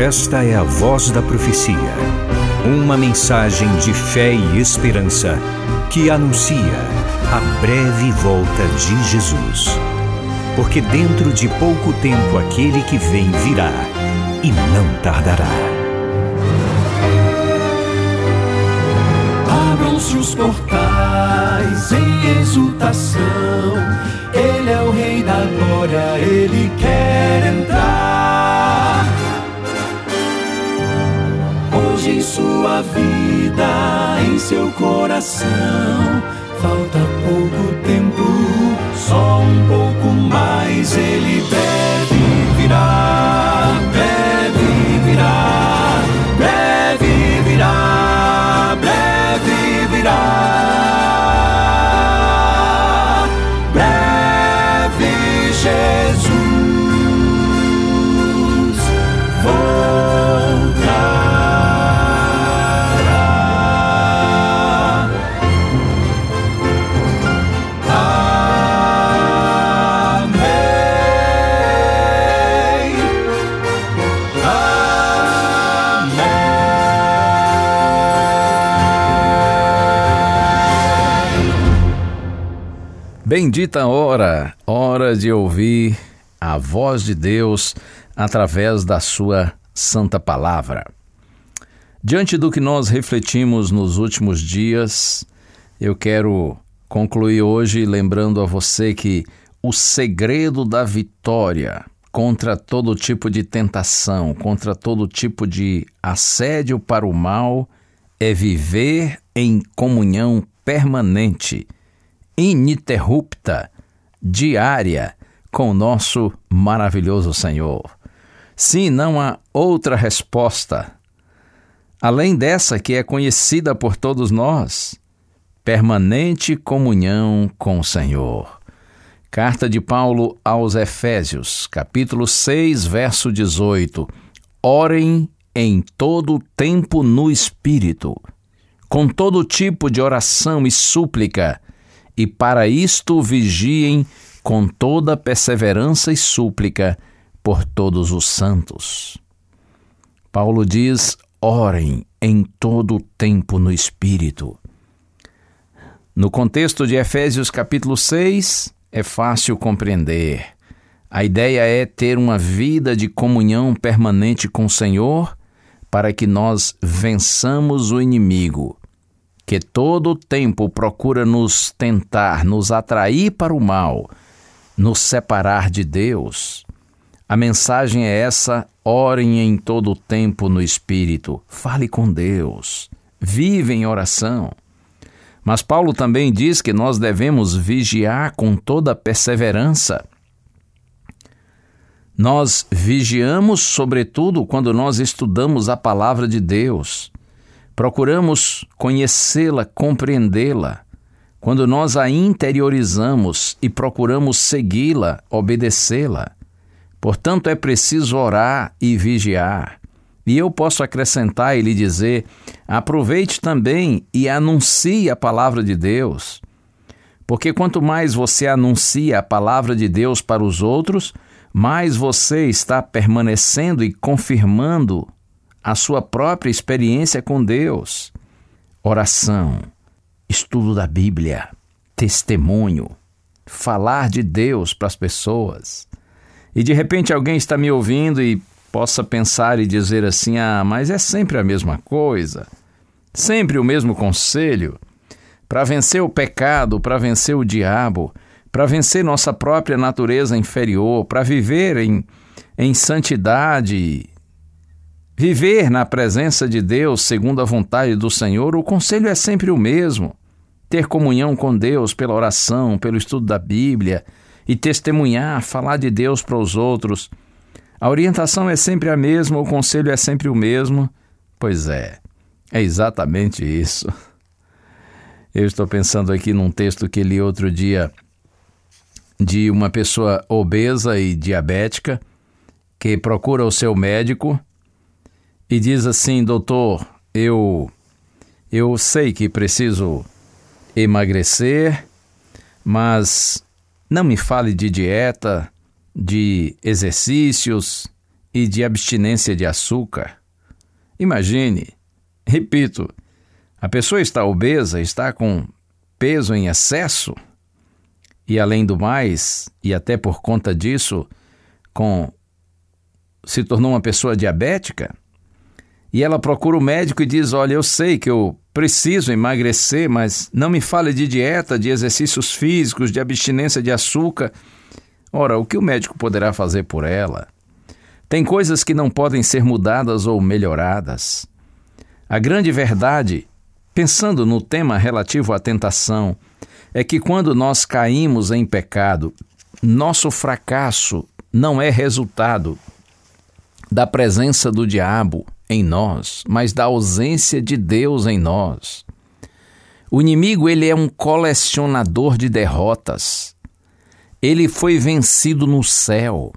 Esta é a Voz da Profecia, uma mensagem de fé e esperança que anuncia a breve volta de Jesus. Porque dentro de pouco tempo aquele que vem virá e não tardará. Abram-se os portais em exultação, Ele é o Rei da Glória, Ele quer entrar. Hoje em sua vida, em seu coração, falta pouco tempo, só um pouco mais. Ele breve virá, breve virá, breve virá, breve virá. Breve Jesus voltará. Bendita hora de ouvir a voz de Deus através da sua santa palavra. Diante do que nós refletimos nos últimos dias, eu quero concluir hoje lembrando a você que o segredo da vitória contra todo tipo de tentação, contra todo tipo de assédio para o mal, é viver em comunhão permanente, ininterrupta, diária, com o nosso maravilhoso Senhor. Sim, não há outra resposta, além dessa que é conhecida por todos nós: permanente comunhão com o Senhor. Carta de Paulo aos Efésios, capítulo 6, verso 18. Orem em todo o tempo no Espírito, com todo tipo de oração e súplica, e para isto vigiem com toda perseverança e súplica por todos os santos. Paulo diz: orem em todo o tempo no Espírito. No contexto de Efésios capítulo 6, é fácil compreender. A ideia é ter uma vida de comunhão permanente com o Senhor para que nós vençamos o inimigo, que todo o tempo procura nos tentar, nos atrair para o mal, nos separar de Deus. A mensagem é essa: orem em todo o tempo no Espírito, fale com Deus, vive em oração. Mas Paulo também diz que nós devemos vigiar com toda perseverança. Nós vigiamos, sobretudo, quando nós estudamos a palavra de Deus. Procuramos conhecê-la, compreendê-la, quando nós a interiorizamos e procuramos segui-la, obedecê-la. Portanto, é preciso orar e vigiar. E eu posso acrescentar e lhe dizer: aproveite também e anuncie a palavra de Deus. Porque quanto mais você anuncia a palavra de Deus para os outros, mais você está permanecendo e confirmando a sua própria experiência com Deus. Oração, estudo da Bíblia, testemunho, falar de Deus para as pessoas. E de repente alguém está me ouvindo e possa pensar e dizer assim: mas é sempre a mesma coisa, sempre o mesmo conselho. Para vencer o pecado, para vencer o diabo, para vencer nossa própria natureza inferior, para viver em santidade, viver na presença de Deus segundo a vontade do Senhor, o conselho é sempre o mesmo: ter comunhão com Deus pela oração, pelo estudo da Bíblia e testemunhar, falar de Deus para os outros. A orientação é sempre a mesma, o conselho é sempre o mesmo. Pois é exatamente isso. Eu estou pensando aqui num texto que li outro dia de uma pessoa obesa e diabética que procura o seu médico e diz assim: doutor, eu sei que preciso emagrecer, mas não me fale de dieta, de exercícios e de abstinência de açúcar. Imagine, repito, a pessoa está obesa, está com peso em excesso e, além do mais, e até por conta disso, se tornou uma pessoa diabética, e ela procura o médico e diz: olha, eu sei que eu preciso emagrecer, mas não me fale de dieta, de exercícios físicos, de abstinência de açúcar. Ora, o que o médico poderá fazer por ela? Tem coisas que não podem ser mudadas ou melhoradas. A grande verdade, pensando no tema relativo à tentação, é que quando nós caímos em pecado, nosso fracasso não é resultado da presença do diabo em nós, mas da ausência de Deus em nós. O inimigo, ele é um colecionador de derrotas. Ele foi vencido no céu.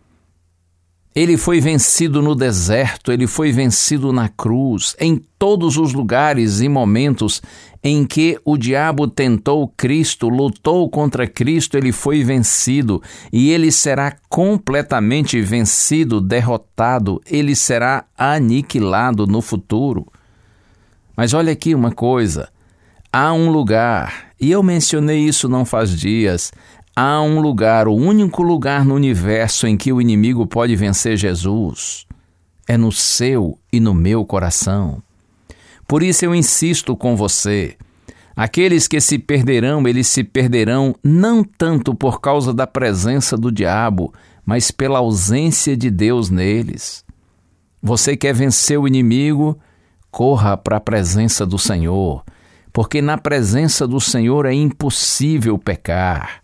Ele foi vencido no deserto, ele foi vencido na cruz, em todos os lugares e momentos em que o diabo tentou Cristo, lutou contra Cristo, ele foi vencido e ele será completamente vencido, derrotado, ele será aniquilado no futuro. Mas olha aqui uma coisa, há um lugar, e eu mencionei isso não faz dias, há um lugar, o único lugar no universo em que o inimigo pode vencer Jesus, é no seu e no meu coração. Por isso eu insisto com você, aqueles que se perderão, eles se perderão não tanto por causa da presença do diabo, mas pela ausência de Deus neles. Você quer vencer o inimigo? Corra para a presença do Senhor, porque na presença do Senhor é impossível pecar.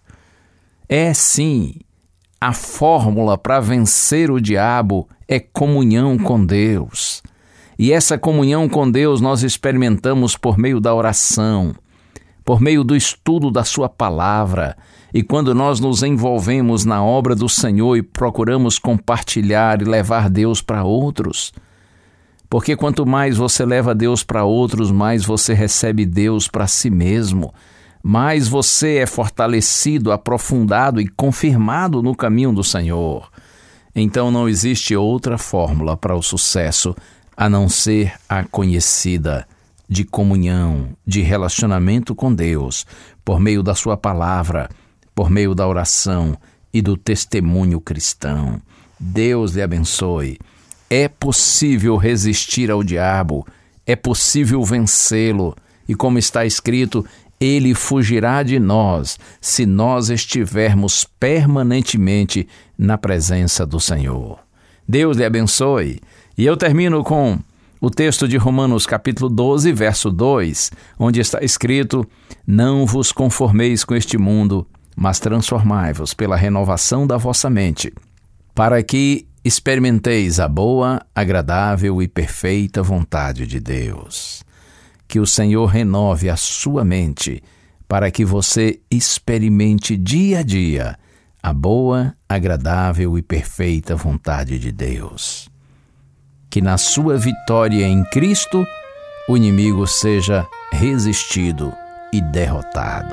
É sim, a fórmula para vencer o diabo é comunhão com Deus. E essa comunhão com Deus nós experimentamos por meio da oração, por meio do estudo da sua palavra. E quando nós nos envolvemos na obra do Senhor e procuramos compartilhar e levar Deus para outros. Porque quanto mais você leva Deus para outros, mais você recebe Deus para si mesmo. Mais você é fortalecido, aprofundado e confirmado no caminho do Senhor. Então não existe outra fórmula para o sucesso a não ser a conhecida de comunhão, de relacionamento com Deus, por meio da sua palavra, por meio da oração e do testemunho cristão. Deus lhe abençoe. É possível resistir ao diabo, é possível vencê-lo, e como está escrito, ele fugirá de nós se nós estivermos permanentemente na presença do Senhor. Deus lhe abençoe. E eu termino com o texto de Romanos capítulo 12, verso 2, onde está escrito: não vos conformeis com este mundo, mas transformai-vos pela renovação da vossa mente, para que experimenteis a boa, agradável e perfeita vontade de Deus. Que o Senhor renove a sua mente para que você experimente dia a dia a boa, agradável e perfeita vontade de Deus. Que na sua vitória em Cristo, o inimigo seja resistido e derrotado.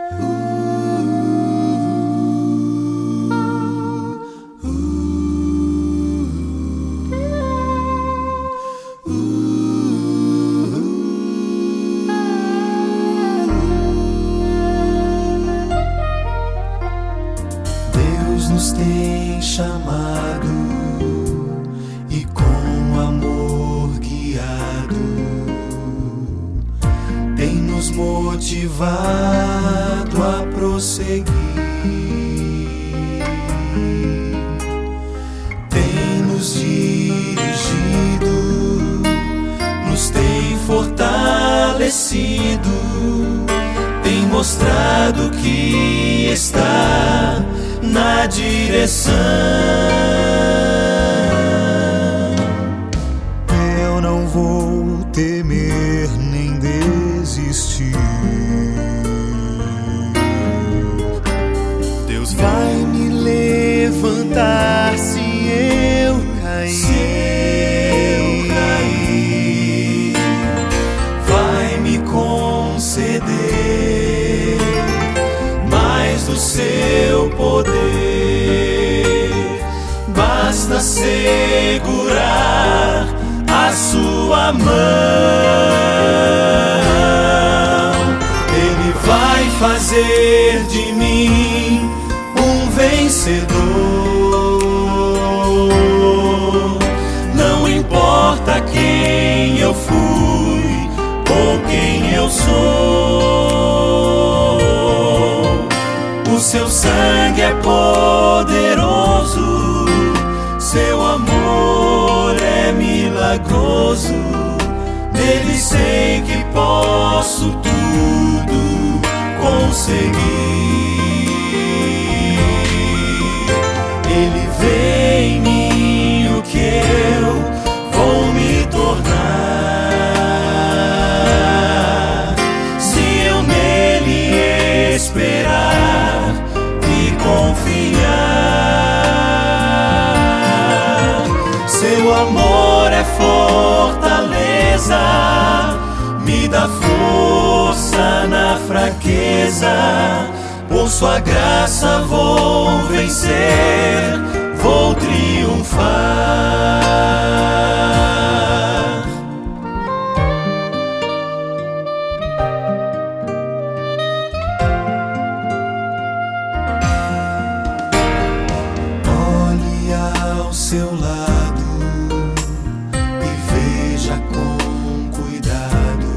Nos tem chamado e com amor guiado, tem nos motivado a prosseguir, tem nos dirigido, nos tem fortalecido, tem mostrado que está na direção. Eu não vou temer nem desistir. Deus vai me levantar se eu cair. Vai me conceder mais do seu poder. Basta ser sua mão. Ele vai fazer de mim um vencedor. Não importa quem eu fui ou quem eu sou, o seu sangue é poderoso, seu amor é milagroso. Nele sei que posso tudo conseguir. Ele vê em mim o que eu vou me tornar, se eu nele esperar e confiar. Seu amor é fortaleza, me dá força na fraqueza. Por sua graça vou vencer, vou triunfar. Olhe ao seu lado e veja com cuidado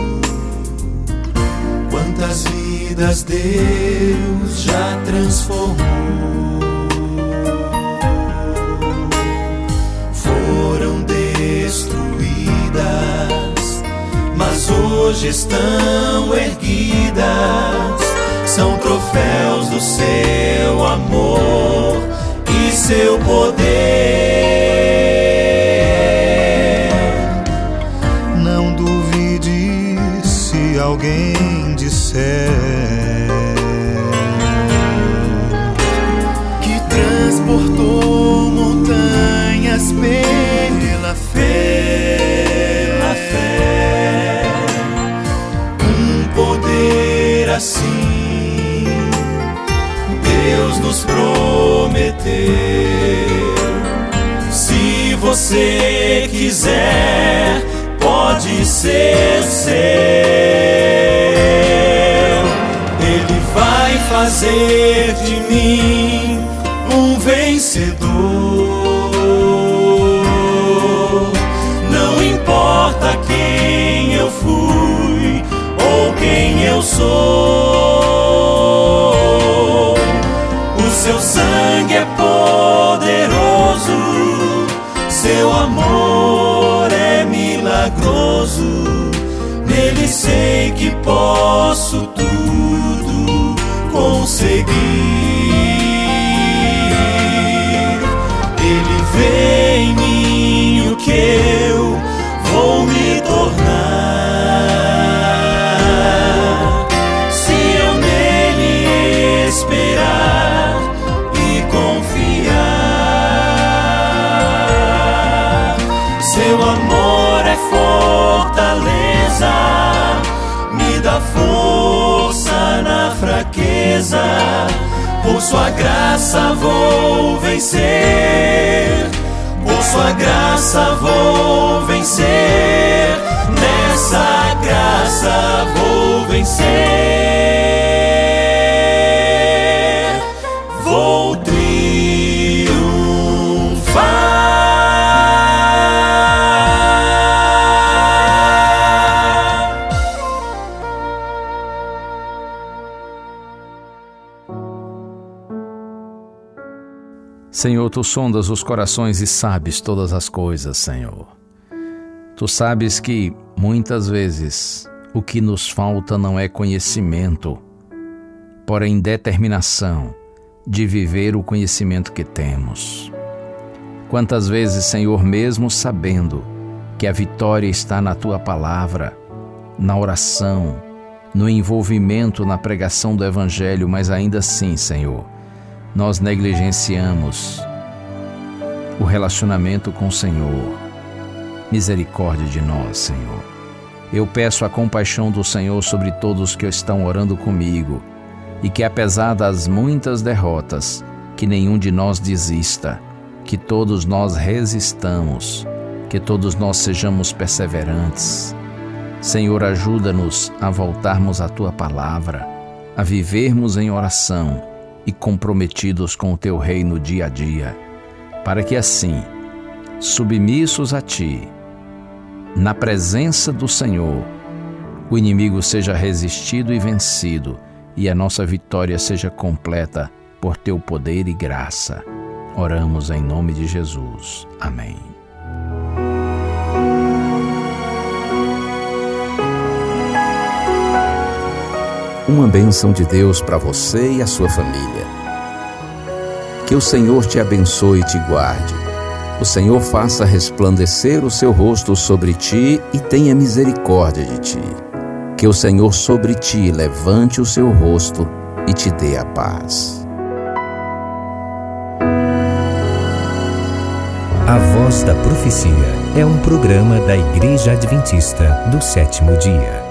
quantas vidas Deus já transformou. Foram destruídas, mas hoje estão erguidas. São troféus do seu amor e seu poder. Não duvide se alguém disser que transportou montanhas pela fé, um poder assim Deus nos prometeu. Se você quiser, pode ser seu. Ele vai fazer de mim um vencedor. Não importa quem eu fui ou quem eu sou, o seu sangue é poderoso, seu amor é milagroso. Nele sei que posso tudo conseguir. Ele vê em mim o que eu vou me tornar, se eu nele esperar e confiar. Seu amor é fortaleza, me dá força na fraqueza. Por sua graça vou vencer, por sua graça vou vencer. Nessa graça vou vencer, vou triunfar. Senhor, Tu sondas os corações e sabes todas as coisas, Senhor. Tu sabes que, muitas vezes, o que nos falta não é conhecimento, porém determinação de viver o conhecimento que temos. Quantas vezes, Senhor, mesmo sabendo que a vitória está na Tua palavra, na oração, no envolvimento na pregação do Evangelho, mas ainda assim, Senhor, nós negligenciamos o relacionamento com o Senhor. Misericórdia de nós, Senhor. Eu peço a compaixão do Senhor sobre todos que estão orando comigo e que, apesar das muitas derrotas, que nenhum de nós desista, que todos nós resistamos, Que todos nós sejamos perseverantes. Senhor, ajuda-nos a voltarmos à Tua palavra, a vivermos em oração e comprometidos com o Teu reino dia a dia, para que assim, submissos a Ti, na presença do Senhor, o inimigo seja resistido e vencido e a nossa vitória seja completa por Teu poder e graça. Oramos em nome de Jesus. Amém. Uma bênção de Deus para você e a sua família. Que o Senhor te abençoe e te guarde. O Senhor faça resplandecer o seu rosto sobre ti e tenha misericórdia de ti. Que o Senhor sobre ti levante o seu rosto e te dê a paz. A Voz da Profecia é um programa da Igreja Adventista do Sétimo Dia.